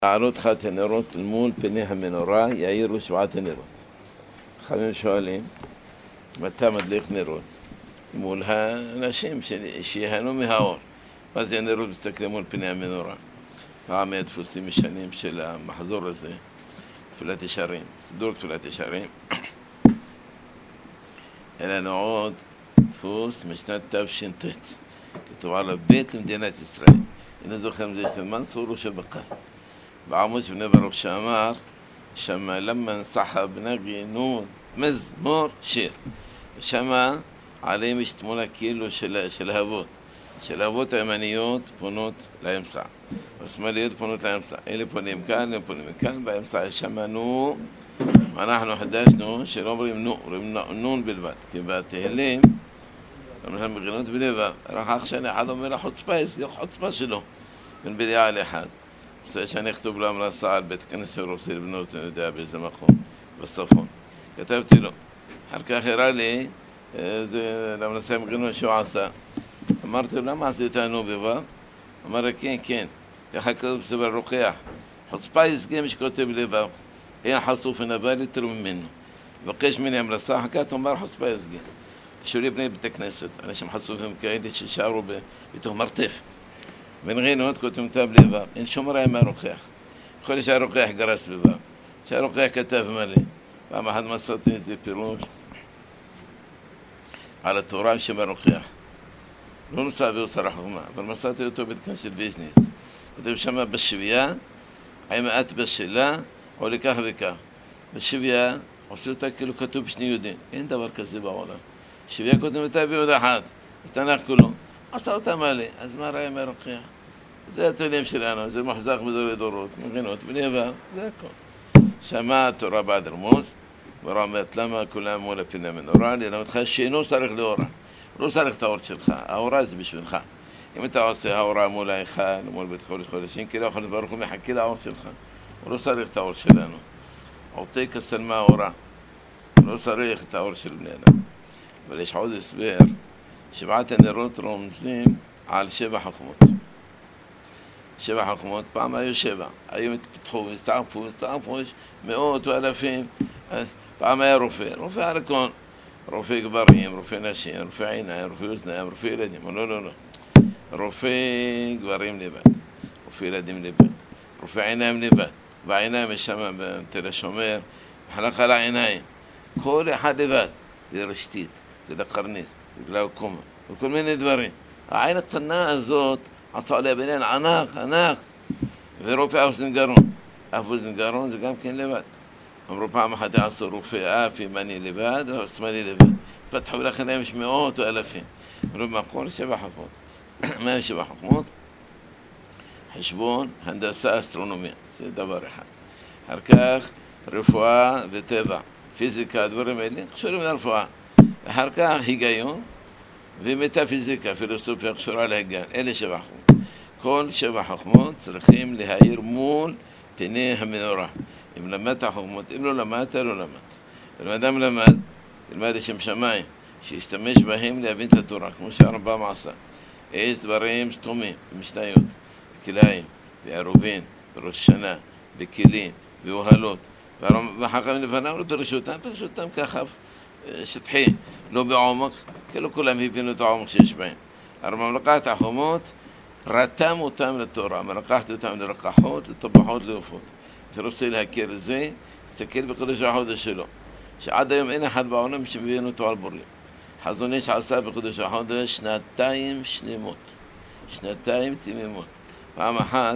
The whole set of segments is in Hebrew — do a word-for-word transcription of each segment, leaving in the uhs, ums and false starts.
להעלות חת הנרות מול פני המנורה יאירו שבעת הנרות. חכמים שואלים, מתי מדליק נרות? מול האנשים שיהנו מהאור. מה זה הנרות מסתכלים מול פני המנורה? פעם מהדפוסים משנים של המחזור הזה, תפילת ישרים, סידור תפילת ישרים. אלא לנו עוד דפוס משנת תש"ט, כתוב עליו בית למדינת ישראל. הנה זוכרם זה של מנסור ושבקר. بعموش بن برب شامار شما لما انصحى بنغي نون مزمور شير شما عليه مش تمونا كيلو شل شلهبوت شلهبوت يمنيوت بنوت لا يمسع واسماليوت بنوت لا يمسع اللي بني مكان اللي بني مكان بقى يمسع شما نو ما نحن حداش نو شلوم ريم نو ريم نون بالبات كيبقى تهليم لما هم بغنوت بليفا راح أخشاني حالهم يلا حط سبايس يحط سبايس شلو من بداية على حد بس عشان يكتب له مراسة على البيت كنيسة الروسية بنوت نداء بزمخون بالصفون كتبت له حركة أخيرة لي لما نسيم غنوا شو عصا مرت له ما عصيتها نوبيبا مرة كين كين يحكوا بسبب الرقيع حط سبايس جي مش كتب لي بقى هي حصوا في نبالي ترم منه بقيش مني عمل الصاحة حكاتهم بار حط سبايس جي شو يبني بتكنيسة أنا شو محصوا فيهم كايدة شعروا بيتهم مرتف من غينوت كنت متاب لي باب إن شو مرأي ما رقيح خلي شا رقيح قرس بباب شا رقيح كتاب مالي فما حد ما صوتني زي بيروش على التوران شما رقيح لو نصابي وصراحة ما فالمصاتي يوتو بتكنش البيزنس كتب شما بالشبيا عيمات بالشلا ولي كاه بكاه بالشبيا وصلوا تاكلوا كتب شنيودين إن دور كذبا ولا شبيا كنت متابي ولا حد التناق كلهم عصوت مالي از ما رأي ما رقيع زي تليم شلانو زي محزاق بدور يدورات من غنوت بنيبا زيكم شمعت ورا بعد رموز ورامت لما كلها مولا فينا من أوراني لما تخشينو صارخ لورا لو صارخ تاور شلخا أوراز بش بنخا يوم تاوسي هورا مولا يخان مول بتخولي خولشين كده وخلت باركم يحكي لها أور شلخا ولو صارخ تاور شلانو أعطيك السلمى ورا لو صارخ تاور شلبنينا بليش عود اسبير שבעת הנרות רומזים על שבע חוכמות. שבע חוכמות, פעם היו שבע, היו מתפתחו, הסתעפו, הסתעפו, יש מאות ואלפים, פעם היה רופא, רופא הרקון, רופא גברים, רופא נשים, רופא עיניים, רופא אוזניים, רופא ילדים, לא, לא, לא. רופא גברים לבד, רופא ילדים לבד, רופא עיניים לבד, והעיניים יש שם בתל השומר, מחלק על העיניים, כל אחד לבד, זה רשתית, זה לקרנית. גלאוקומה, וכל מיני דברים. העין הקטנה הזאת עשו עליה בניין ענק, ענק, ורופא אוזן גרון. אף אוזן גרון זה גם כן לבד. אמרו פעם אחת עשו רופא אף ימני לבד, או שמאלי לבד. פתחו לכן להם יש מאות או אלפים. אמרו במקור שבע חוכמות. מה הם שבע חוכמות? חשבון, הנדסה, אסטרונומיה. זה דבר אחד. אחר כך רפואה וטבע. פיזיקה, הדברים האלה, קשורים לרפואה. אחר כך היגיון ומטאפיזיקה, פילוסופיה קשורה להיגיון. אלה שבע חוכמות. כל שבע חוכמות צריכים להאיר מול פני המנורה. אם למדת החוכמות, אם לא למדת, לא למדת. אם אדם למד, ילמד לשם שמיים, שישתמש בהם להבין את התורה, כמו שהרמב"ם עשה. יש דברים סתומים, במשניות, בכלאיים, בעירובין, בראש שנה, בכלים, באוהלות. והחכמים לפניו לא פירשו אותם, פירשו אותם ככה. שטחי, לא בעומק, כאילו כולם הבינו את העומק שיש בהם. הרמב"ם לקח את החוכמות, רתם אותם לתורה, לקחת אותם לרקחות, לטבחות, לעופות. אתה רוצה להכיר את זה, תסתכל בקדוש החודש שלו, שעד היום אין אחד בעולם שמבין אותו על בורים. חזון איש עשה בקדוש החודש שנתיים שלמות, שנתיים תמימות. פעם אחת,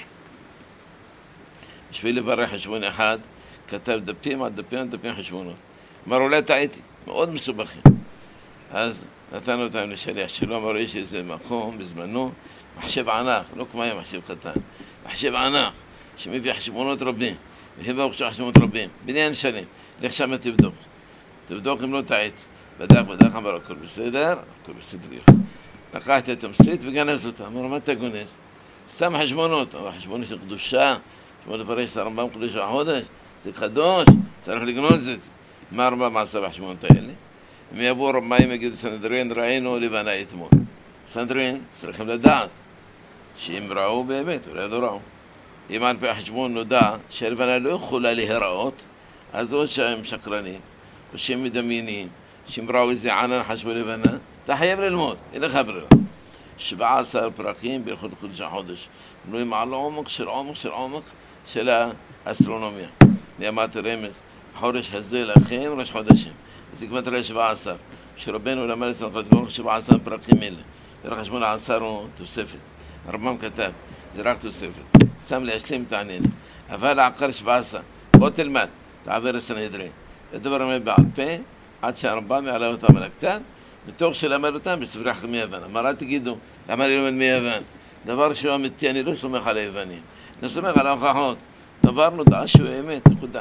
בשביל לברר חשבון אחד, כתב דפים על דפים על דפים חשבונות. אמר, אולי טעיתי, מאוד מסובכים. אז נתנו אותם לשליח שלו, אמר, יש איזה מקום בזמנו, מחשב ענק, לא כמו היה מחשב קטן, מחשב ענק, שמביא חשבונות רבים, והבא חשבונות רבים, בניין שלם, לך שם תבדוק. תבדוק אם לא טעית. בדק, בדק, אמר, הכל בסדר, הכל בסדר יפה. לקחת את המסית וגנז אותה. אמר, מה אתה גונז? סתם חשבונות. אמר, חשבונות של קדושה, שמות לפרש הרמב"ם קדוש החודש, זה קדוש, צריך לגנוז את זה. מה הרמב"ם עשה בחשבונות האלה? אם יבואו רמאים יגידו סנהדרין ראינו לבנה אתמול. סנהדרין צריכים לדעת שאם ראו באמת, אולי לא ראו. אם על פי החשבון נודע שהלבנה לא יכולה להיראות, אז או שהם שקרנים, או שהם מדמיינים, שהם ראו איזה ענן חשבו לבנה, אתה חייב ללמוד, אין לך ברירה. שבעה עשר פרקים בהלכות קודש החודש, בנויים על עומק של עומק של עומק של האסטרונומיה. אני אמרתי רמז, החודש הזה לכם ראש חודשים, זה כבר תראה שבעה עשר, שרבנו למד אצל הקדוש ברוך הוא שבעה עשר פרקים אלה, וחשבון העשר הוא תוספת, הרמב"ם כתב, זה רק תוספת, שם להשלים את העניין, אבל העקר שבעה עשר, בוא תלמד, תעבר לסנהדרין, לדבר עמד בעל פה, עד שהרמב"ם יעלה אותם על הכתב, מתוך שלמד אותם בספרי חכמי יוון. אמר, אל תגידו, למה אני לומד מיוון? דבר שהוא אמיתי, אני לא סומך על היוונים, אני סומך על ההוכחות, דבר נודע שהוא אמת, נקודה.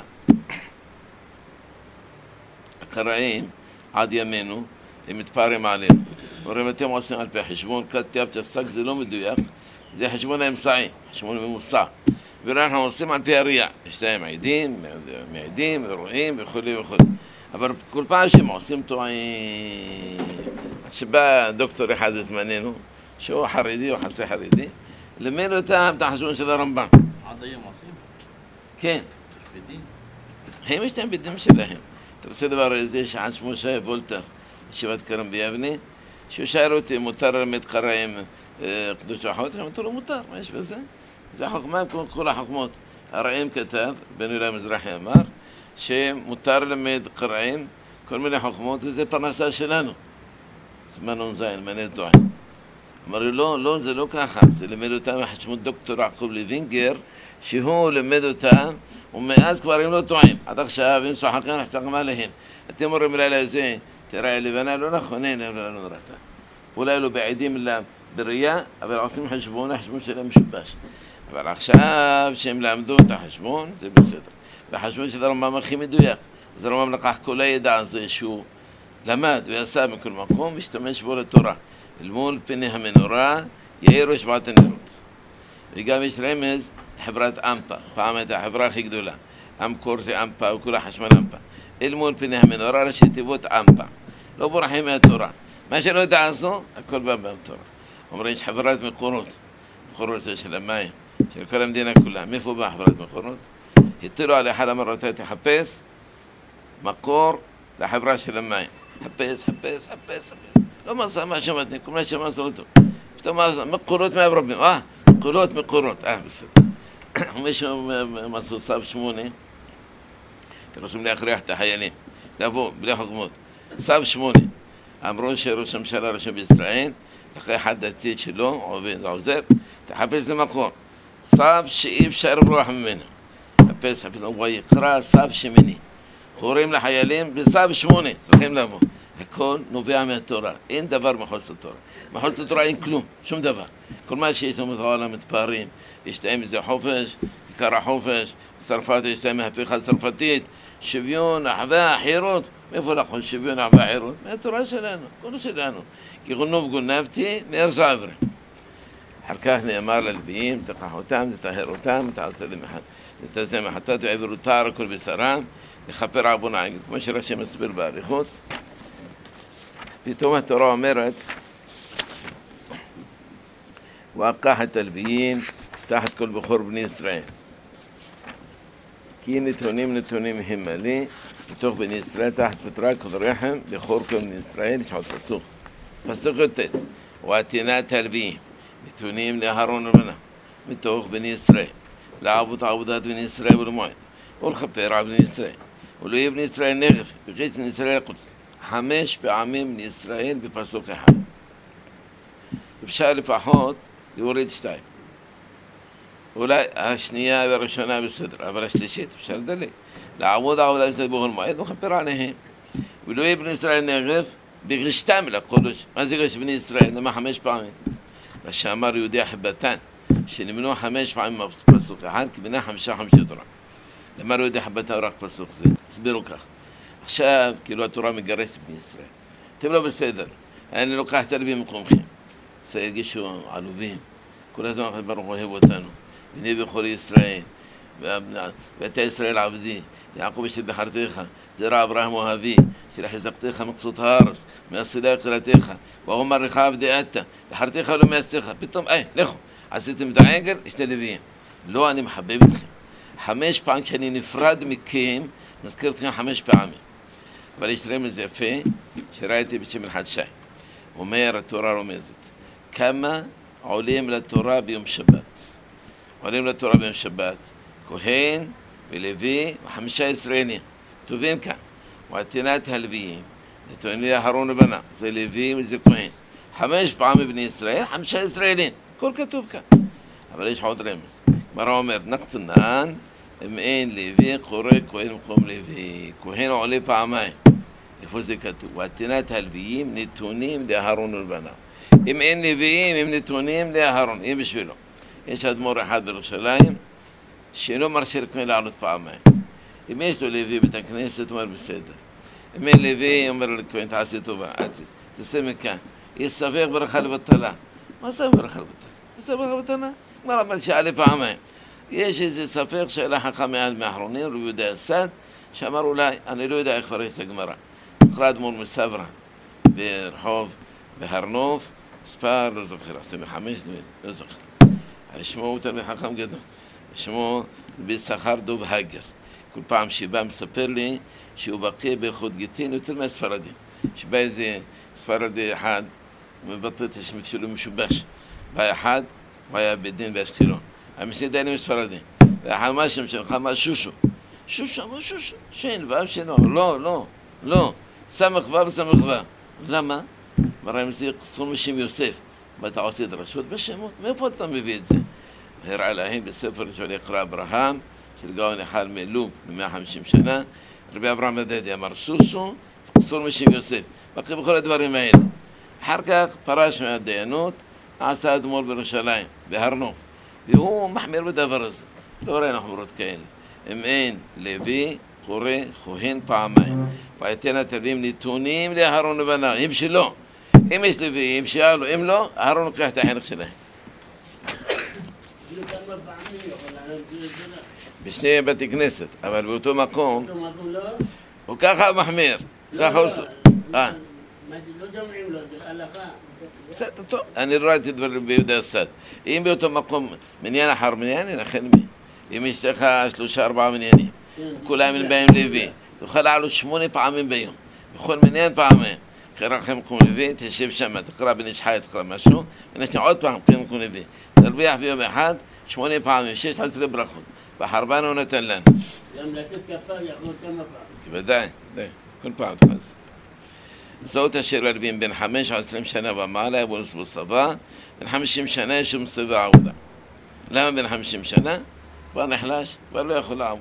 הקראים עד ימינו הם מתפארים עלינו, אומרים אתם עושים על פי חשבון כתב תשג, זה לא מדויק, זה חשבון האמצעי, חשבון ממוסע, ואנחנו עושים על פי הראייה, יש להם עדים, מעדים, אירועים וכו' וכו', אבל כל פעם שהם עושים טועים, שבא דוקטור אחד בזמננו שהוא חרדי או חצי חרדי, לימד אותם את החשבון של הרמב"ם. עד היום עושים? כן. יש בדין? הם יש להם בדין שלהם. אתה רוצה דבר הזה שעד שמו שי וולטר, ישיבת כרם ביבנה, שהוא שאל אותי, מותר ללמד קראים קדוש החודש? אמרתי לו, מותר, מה יש בזה? זה החוכמה עם כל החוכמות. הרעים כתב, בן אולי מזרחי אמר, שמותר ללמד קראים כל מיני חוכמות, וזה פרנסה שלנו. זמן אונזיין, מעניין טוען. אמר לי, לא, לא, זה לא ככה, זה לימד אותם החשמות דוקטור יעקב לוינגר, שהוא לימד אותם, ומאז כבר הם לא טועים. עד עכשיו, הם שוחקים, נחתכים עליהם. אתם אומרים לילה הזה, תראה, לבנה לא נכון, אין, אבל לא נראתה. אולי לא בעדים לה בראייה, אבל עושים חשבון, החשבון שלהם משובש. אבל עכשיו, שהם למדו את החשבון, זה בסדר. והחשבון של הרמב"ם הכי מדויק. אז הרמב"ם לקח כל הידע הזה שהוא למד ועשה מכל מקום, משתמש בו לתורה. אל מול פני המנורה, יאירו שבעת הנרות. וגם יש רמז, חברת אמפה, פעם הייתה החברה הכי גדולה. אמקור זה אמפה, וכולה חשמל אמפה. אל מול פני המנורה, ראשי תיבות אמפה. לא בורחים מהתורה. מה שלא תעשו, הכל בא מהתורה. אומרים, יש חברת מקורות. מקורות זה של המים, של כל המדינה כולה. מאיפה בא חברת מקורות? התירו על אחד המרותיה תחפש מקור לחברה של המים. חפש, חפש, חפש, חפש. לא מסע מה שמתני, כל מה שמסע אותו. פתאום מקורות מהברבים. אה, מקורות, מקורות. אה, בסדר. מישהו מסעו סב שמונה, תרשום להכריח את החיילים. תבוא, בלי חוכמות. סב שמונה. אמרו שראש הממשלה ראשון בישראל, אחרי אחד דתית שלו, עובד, עוזר, תחפש למקור. סב שאי אפשר לברוח ממנו. חפש, חפש, הוא יקרא סב שמיני. קוראים לחיילים בסב שמונה, צריכים לבוא. הכל נובע מהתורה, אין דבר מחוץ לתורה. מחוץ לתורה אין כלום, שום דבר. כל מה שיש לנו בעולם מתפארים, יש להם איזה חופש, עיקר החופש, בצרפת יש להם מהפכה צרפתית, שוויון, אחווה, חירות. מאיפה לקחו שוויון, אחווה, חירות? מהתורה שלנו, כל שלנו. כי גונוב גונבתי, מארץ עברי. אחר כך נאמר ללוויים, תקח אותם, תטהר אותם, תעשה למחת. תתזה מחתת ועברו תער כל בשרם, לכפר עוון העגל, כמו שרש"י מסביר באריכות. פתאום התורה אומרת, וaqah את הלוויים תחת כל בכור בני ישראל. כי נתונים נתונים הם מלא, בתוך בני ישראל תחת פטרה כל רחם, בכור כל בני ישראל, יש עוד פסוק. פסוק י"ט, ועתינת הלוויים, נתונים לאהרון ובניו, מתוך בני ישראל. לעבוד עבודת בני ישראל ולמועד, ולכפר על בני ישראל, ולא יהיה בני ישראל נגף, וכיס בני ישראל לקודש. חמש פעמים בני ישראל בפסוק אחד. אפשר לפחות להוריד שתיים. אולי השנייה והראשונה בסדר, אבל השלישית אפשר לדלג. לעבוד עבודת בני ישראל ולמועד, ולכפר עליהם. ולא יהיה בני ישראל נגף, בגרשתם לקודש. מה זה גרש בני ישראל? למה חמש פעמים? מה שאמר יהודי החבטן, שנמנו חמש פעמים פסוק אחד, כי בנה חמישה חמישי תורה. למה לא יודע חבטה רק פסוק זה? הסבירו כך. עכשיו, כאילו התורה מגרסת בני ישראל. אתם לא בסדר. אני לוקח את הלווים מקומכם. זה הרגישו עלובים. כל הזמן ברוך אוהב אותנו. בני בכל ישראל. ואתה ישראל עבדי. יעקב אשר בחרתך. זרע אברהם אוהבי. שלחזקתך מקצות הארץ. מאסילה קראתך. ואומר לך עבדי אתה. בחרתך ולא מאסתך. פתאום, היי, לכו. עשיתם את העגל, יש את הלוויים. לא, אני מחבב אתכם. חמש פעמים כשאני נפרד מכם, נזכיר אתכם חמש פעמים. אבל יש רמז יפה, שראיתי בשמן חדשי. אומר, התורה רומזת, כמה עולים לתורה ביום שבת? עולים לתורה ביום שבת, כהן ולוי וחמישה ישראלים. כתובים כאן, ועתינת הלוויים, נתונים לי אהרון ובנה, זה לוי וזה כהן. חמש פעמים בני ישראל, חמישה ישראלים. הכל כתוב כאן. אבל יש עוד רמז. גמרא אומר, נקטנן, אם אין לוי, קורא כהן במקום לוי. כהן עולה פעמיים. איפה זה כתוב? ועתינת הלוויים נתונים לאהרון ולבנה. אם אין לוויים, הם נתונים לאהרון. אם בשבילו. יש אדמו"ר אחד בירושלים, שאינו מרשה לכהן לעלות פעמיים. אם יש לו לוי בית הכנסת, הוא אומר בסדר. אם אין לוי, אומר לכהן, תעשה טובה, תעשה מכאן. יש ספק ברכה לבטלה. מה ספק ברכה לבטלה? מה ספק ברכה לבטלה? כבר אמר שעלה פעמיים. יש איזה ספק שאלה חכם מעל מאחרונים, רבי יהודה אסד, שאמר אולי, אני לא יודע איך פרש את הגמרא. נקרא אדמו"ר מסברא, ברחוב, בהר נוף, מספר, לא זוכר, עשרים וחמש, לא זוכר. שמו הוא תלמיד חכם גדול. שמו בשכר דוב הגר. כל פעם שבא מספר לי שהוא בקיא בהלכות גיטין יותר מהספרדים. שבא איזה ספרדי אחד, מבטאת יש מתפילו משובש. בא אחד, הוא היה בדין באשקלון. המסעד דיינים מספרדים. ואחד מה שם שלך, מה שושו. שושו, מה שושו? שין, ואב שינו. לא, לא, לא. סמך ואב סמך ואב. למה? מראה עם זה סכום בשם יוסף. ואתה עושה דרשות בשמות. מאיפה אתה מביא את זה? הראה להם בספר של יקרא אברהם, של גאון אחד מלוב, מ-מאה וחמישים שנה. רבי אברהם הדדי אמר סוסו, סכסור משם יוסף. בקי בכל הדברים האלה. אחר כך פרש מהדיינות, עשה אדמו"ר בירושלים, בהר נוף. והוא מחמיר בדבר הזה. לא ראינו חמורות כאלה. אם אין לוי, קורא כהן פעמיים. ויתן הלוויים נתונים לאהרון ובניו. אם שלא. אם יש לוויים, שיהיה לו. אם לא, אהרון לוקח את החינוך שלהם. בשני בתי כנסת, אבל באותו מקום הוא ככה מחמיר, ככה הוא... אה? לא ג'ומעים לו, זה הלכה. בסדר, טוב, אני לא ראיתי דברים ביהודה אסד. אם באותו מקום מניין אחר מניין, לכן מי? אם יש לך שלושה ארבעה מניינים, כולם באים לוי, תוכל לעלות שמונה פעמים ביום, בכל מניין פעמים. קרא לכם מקום לוי, תשב שם, תקרא בן איש חי, תקרא משהו, ונשנה עוד פעם, כן מקום לוי. תרוויח ביום אחד, שמונה פעמים, שש עשרה ברכות. בחרבן הוא נתן לנו. גם לעשות כפר יכול כמה פעם. בוודאי, די, כל פעם תחז. זאת אשר לרבים בין חמש עשרים שנה ומעלה, יבוא נסבו סבא, בין חמישים שנה יש שום סבא עבודה. למה בין חמישים שנה? כבר נחלש, כבר לא יכול לעבוד.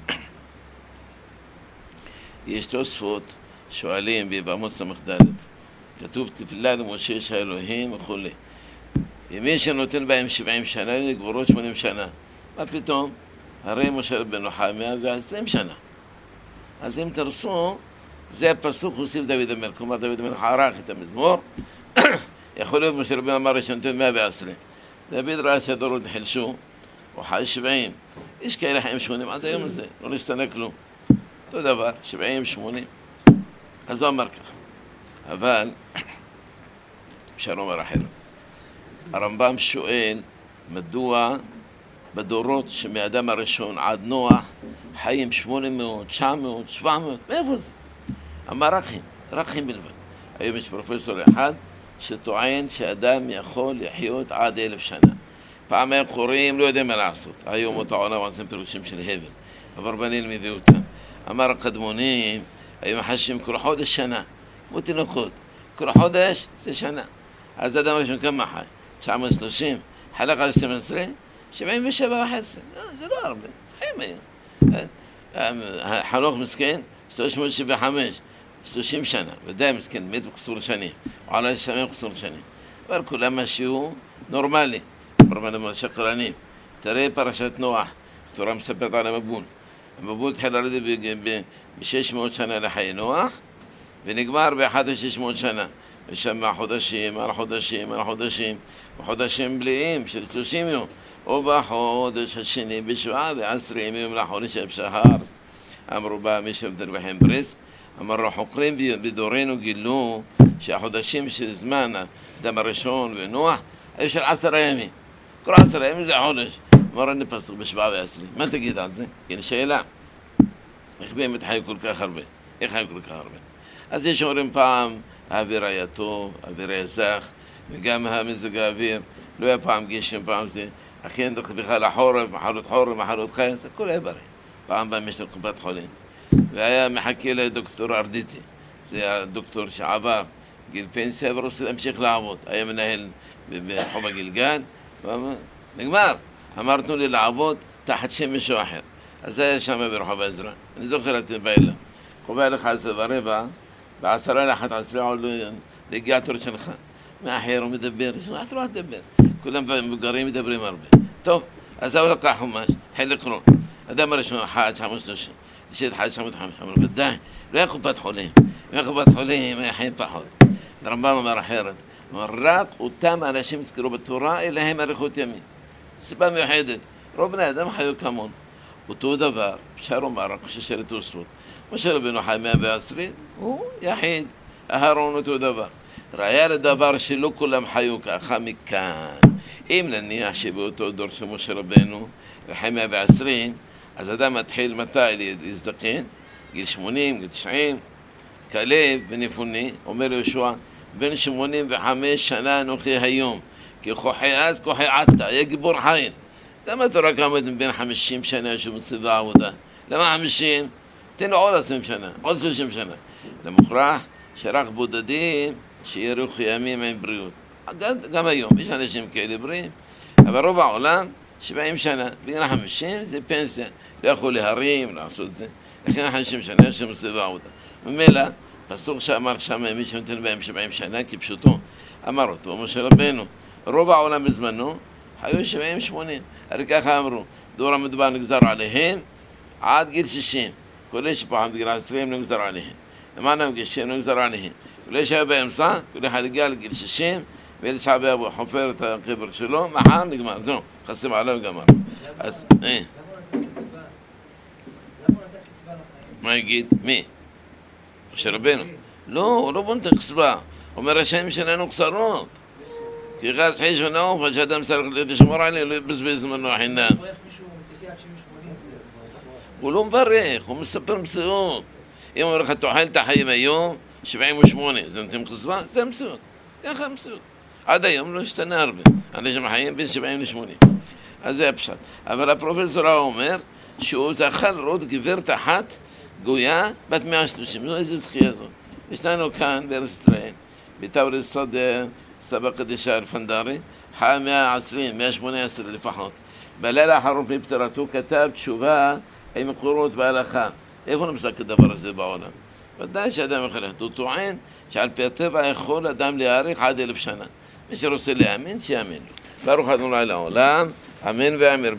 יש תוספות שואלים בעמוס המחדלת. כתוב תפילה למשה שהאלוהים וכו'. אם מי שנותן בהם שבעים שנה, לגבורות שמונים שנה. מה פתאום? הרי משה רבנו חי מאה ועשרים שנה. אז אם תרסו, זה הפסוק הוסיף דוד המלך. כלומר, דוד המלך ערך את המזמור. יכול להיות משה רבנו אמר שנותן מאה ועשרים. דוד ראה שהדורות נחלשו, הוא חי שבעים. יש כאלה חיים שמונים עד היום הזה, לא נשתנה כלום. אותו דבר, שבעים, שמונים. אז הוא אמר כך. אבל, אפשר לומר אחרת. הרמב"ם שואל, מדוע בדורות שמאדם הראשון עד נוח חיים שמונה מאות, תשע מאות, שבע מאות, מאיפה זה? אמר רחים, רחים בלבד. היום יש פרופסור אחד שטוען שאדם יכול לחיות עד אלף שנה. פעם הם קוראים, לא יודעים מה לעשות. היום אותה עונה ועושים פירושים של הבל. הברבנים הביאו אותם. אמר הקדמונים, היו מחשים כל חודש שנה, כמו תינוקות. כל חודש זה שנה. אז אדם ראשון כמה חי? תשע מאות ושלושים, חלק על עשרים ועשרה, שבעים ושבע וחצי. זה לא הרבה, חיים היום. חנוך מסכן, שלוש מאות שבעים וחמש, שלושים שנה, ודאי מסכן, מת בקסור שנים, ועלה לשמם בקסור שנים. אבל כולם משהו נורמלי, ברמנים שקרנים. תראה פרשת נוח, התורה מספרת על המבול. המבול התחיל לרדת ב-שש מאות שנה לחיי נוח, ונגמר ב-אחת אלף ושש מאות שנה. ושם חודשים, על חודשים, על חודשים, וחודשים מלאים של שלושים יום. ובחודש השני בשבעה ועשרים יום לחודש בשחר. אמרו בה מי שמתרבחים ברס, אמרו חוקרים בדורנו גילו שהחודשים של זמן, אדם הראשון ונוח, היו של עשרה ימים. כל עשרה ימים זה חודש. אמר אני פסוק בשבעה ועשרים. מה תגיד על זה? כן, שאלה. איך באמת חיו כל כך הרבה? איך חיו כל כך הרבה? אז יש אומרים פעם, האוויר היה טוב, האוויר היה זך, וגם המזג האוויר, לא היה פעם גשם, פעם זה, אכן בכלל החורף, מחלות חורף, מחלות חייס, הכל היה בריא. פעם בא משל קופת חולים, והיה מחכה לדוקטור ארדיטי, זה הדוקטור שעבר גיל פנסיה ורוצה להמשיך לעבוד, היה מנהל בחום הגלגל, ואמר, נגמר, אמר תנו לי לעבוד תחת שם מישהו אחר. אז זה היה שם ברחוב עזרא, אני זוכר את בעלה, קובע לך עשר ורבע, בעשרה לאחת עשרה עולו להגיע תור שלך. מאחר הוא מדבר, יש לו עשרה לדבר. כולם מבוגרים מדברים הרבה. טוב, אז הוא לקח חומש, התחיל לקרוא. אדם הראשון, חד, חמש שלושים. תשאיר חד, חמש חמש חמש. ודאי, לא היה קופת חולים. אם היה קופת חולים, היה חיים פחות. הרמב"ם אמר אחרת. רק אותם אנשים הזכרו בתורה, אלא הם אריכות ימים. סיבה מיוחדת. רוב בני אדם חיו כמון. אותו דבר, אפשר לומר, רק ששרת וסרות. משה רבנו חי מאה ועשרים, הוא יחיד. אהרון אותו דבר. ראיה לדבר שלא כולם חיו ככה מכאן. אם נניח שבאותו דור של משה רבנו, וחי מאה ועשרים, אז אדם מתחיל מתי להזדקן? גיל שמונים, גיל תשעים, כלב ונפוני, אומר יהושע, בן שמונים וחמש שנה אנוכי היום, כי כוחי אז כוחי עתה, היה גיבור חיל. למה התורה קמת מבין חמישים שנה שהוא מסביבה עבודה? למה חמישים? תן לו עוד עשרים שנה, עוד שלושים שנה. למוכרח שרק בודדים שיאריכו ימים עם בריאות. גם, גם היום, יש אנשים כאלה בריאים, אבל רוב העולם, שבעים שנה, בגיל חמישים זה פנסיה, לא יכול להרים, לעשות זה. לכן חמישים שנה שמסביבה עבודה. ממילא, פסוק שאמר שם מי שנותן בהם שבעים שנה, כפשוטו, אמר אותו, משה רבנו, רוב העולם בזמנו, היו שבעים שמונים. הרי ככה אמרו, דור המדבר נגזר עליהם עד גיל שישים. כולי שפעם בגיל עשרים נגזר עליהם. למענם גיל שישים נגזר עליהם. כולי שהיה באמצע, כל אחד הגיע לגיל שישים, ואלה שעבי אבו חופר את הקבר שלו, מחר נגמר, זהו, חסים עליו גמר. אז, אה. למה הוא נתן קצבה? למה הוא נתן קצבה לחיים? מה יגיד? מי? משה רבנו. לא, הוא לא נותן קצבה. אומר השם שלנו קצרות. כי חס חיש ונעוף, שאדם צריך לשמור עליהם, לא יבזבז זמנו חינם. הוא מברך מישהו מתחיה עד שבעים שמונים, הוא לא מברך, הוא מספר מציאות. אם הוא אומר לך, תאכל את החיים היום, שבעים ושמונה, זה נותן קצבה? זה מציאות. ככה מציאות. עד היום לא השתנה הרבה. אנשים החיים בין שבעים לשמונים. אז זה הפשט. אבל הפרופסור אומר שהוא זכה לראות גברת אחת גויה בת מאה ושלושים. זו איזו זכייה זאת. יש לנו כאן בארץ ישראל, בתאורי סוד סבא קדישה אלפנדרי, חיה מאה ועשרים, מאה ושמונה עשרה לפחות. בלילה האחרון לפני פטירתו כתב תשובה עם מקורות בהלכה. איפה נמצא כדבר הזה בעולם? ודאי שאדם יכול ללכת. הוא טוען שעל פי הטבע יכול אדם להאריך עד אלף שנה. מי שרוצה להאמין, שיאמין לו. ברוך ה' לעולם, אמן ואמן.